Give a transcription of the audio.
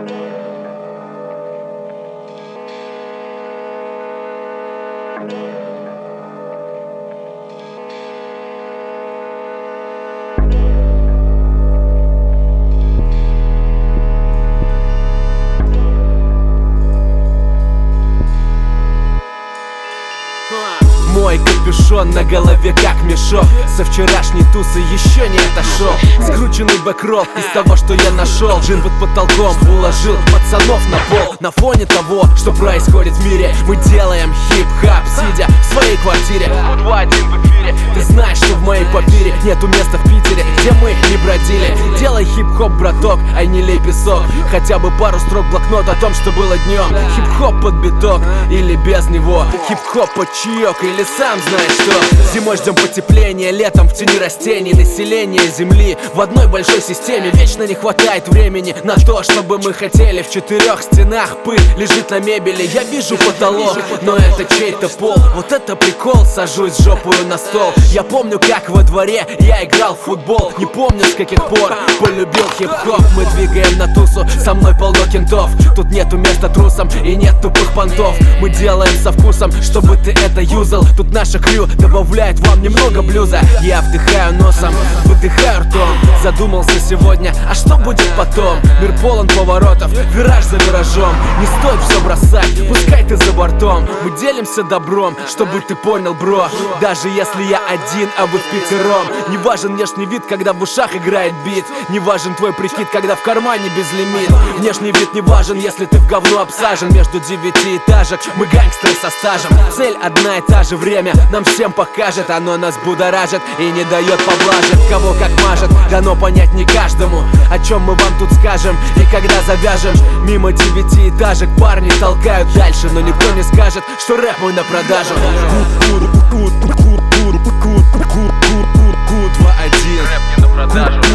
Мой капюшон на голове как мешок, со вчерашней тусы еще не отошел. Скрученный бэкролл из того, что я нашел. Джин под потолком уложил пацанов на пол. На фоне того, что происходит в мире, мы делаем хип-хап, сидя в своей квартире. 2-1 в эфире. Ты знаешь, что в моей папире нету места в Питере, где мы не бродили. Делай хип-хоп, браток, ай не лей песок. Хотя бы пару строк блокнот о том, что было днем. Хип-хоп под биток или без него. Хип-хоп под чаек или сам знаешь что. Зимой ждем потепления, летом в тени растений. Население земли в одной большой системе. Вечно не хватает времени на то, чтобы мы хотели. В 4 стенах пыль лежит на мебели. Я вижу потолок, но это чей-то пол. Вот это прикол, сажусь жопою на стол. Я помню, как во дворе я играл в футбол. Не помню, с каких пор полюбил хип-хоп. Мы двигаем на тусу, со мной полно кентов. Тут нету места трусам и нет тупых понтов. Мы делаем со вкусом, чтобы ты это юзал. Тут наша крю добавляет вам немного блюза. Я вдыхаю носом, выдыхаю ртом. Задумался сегодня, а что будет потом? Мир полон поворотов, вираж за виражом. Не стоит все бросать, пускай ты за бортом. Мы делимся добром, чтобы ты понял, бро. Даже если я один, а вы впятером. Не важен внешний вид, когда в ушах играет бит. Не важен твой прикид, когда в кармане безлимит. Внешний вид не важен, если ты в говно обсажен. Между 9 этажек мы гангстеры со стажем. Цель одна и та же, время нам всем покажет. Оно нас будоражит и не дает поблажек. Кого как мажет, дано понять не каждому. О чем мы вам тут скажем и когда завяжем. Мимо 9 этажек парни толкают дальше, но никто не скажет, что рэп мой на продажу. 2-1. Рэп не на продажу.